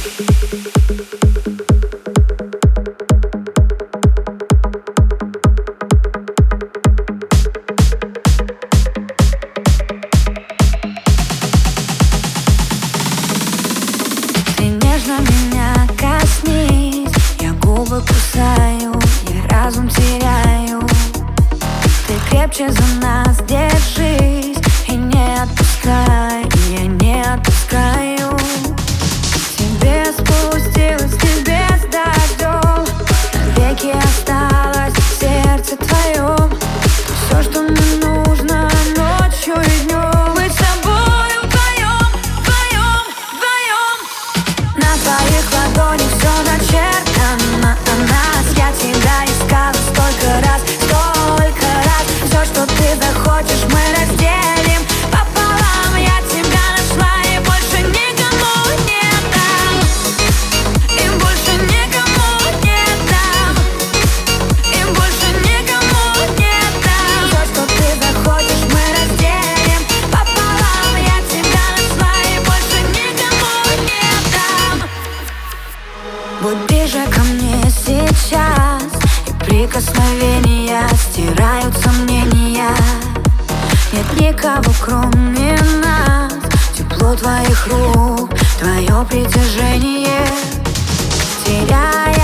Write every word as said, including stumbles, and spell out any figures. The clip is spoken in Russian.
Меня коснись, я губы кусаю, я разум теряю. Ты крепче за нас держись и не отпускай, я не отпускаю. К тебе спустилась, к тебе с дождем, навеки осталось в сердце твоем. Все, что мне нужно ночью и днем, быть с тобою вдвоем, вдвоем, вдвоем. На твоих ладонях все начертано о нас. Я тебя искала столько раз, столько раз. Все, что ты захочешь, мы разделим пополам. Я тебя нашла и больше никому не дам, и больше никому не дам, и больше никому не дам. Все, что ты захочешь, мы разделим пополам. Я тебя нашла и больше никому не дам. Будь ближе ко мне сейчас, и прикосновения стирают сомнения. Нет никого, кроме нас. Тепло твоих рук, твое притяжение теряет